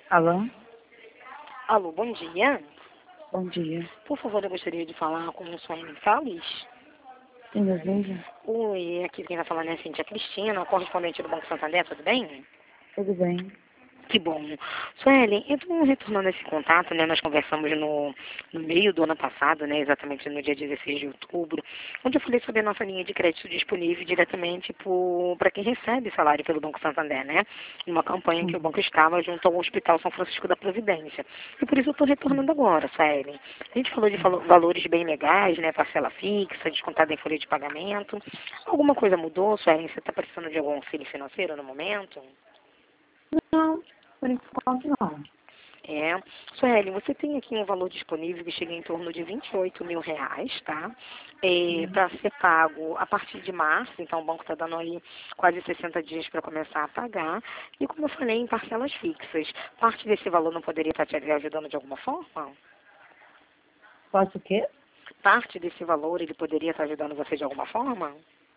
Alô? Alô, bom dia. Bom dia. Por favor, eu gostaria de falar com o Suelen Salles. Sim, deseja? Oi, aqui quem está falando é a Cíntia Cristina, correspondente do Banco Santander, tudo bem? Tudo bem? Que bom. Suelen, eu estou retornando esse contato, né? Nós conversamos no meio do ano passado, né? Exatamente no dia 16 de outubro, onde eu falei sobre a nossa linha de crédito disponível diretamente para quem recebe salário pelo Banco Santander, né? Uma campanha que o banco estava junto ao Hospital São Francisco da Providência. E por isso eu estou retornando agora, Suelen. A gente falou de valores bem legais, né? Parcela fixa, descontada em folha de pagamento. Alguma coisa mudou, Suelen? Você está precisando de algum auxílio financeiro no momento? Não, por enquanto não. É. Sueli, você tem aqui um valor disponível que chega em torno de R$ 28.000, tá? Para ser pago a partir de março, então o banco está dando aí quase 60 dias para começar a pagar. E como eu falei, em parcelas fixas. Parte desse valor não poderia estar te ajudando de alguma forma? Posso o quê? Parte desse valor ele poderia estar ajudando você de alguma forma?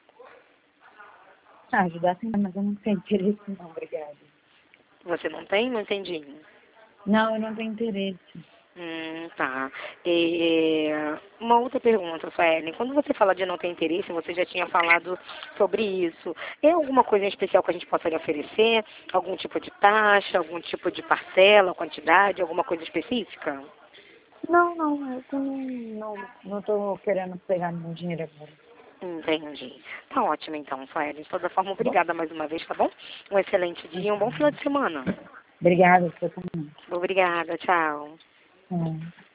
Ajudar sim, mas eu não tenho interesse não, obrigada. Você não tem? Não entendi. Não, eu não tenho interesse. Tá. Uma outra pergunta, Suelen. Quando você fala de não ter interesse, você já tinha falado sobre isso. É alguma coisa em especial que a gente possa lhe oferecer? Algum tipo de taxa, algum tipo de parcela, quantidade, alguma coisa específica? Não, eu não tô querendo pegar meu dinheiro agora. Entendi. Tá ótimo então, Suelen. De toda forma, Tá bom? obrigada mais uma vez, tá bom? Um excelente dia e um bom final de semana. Obrigada, você também. Obrigada, tchau. É.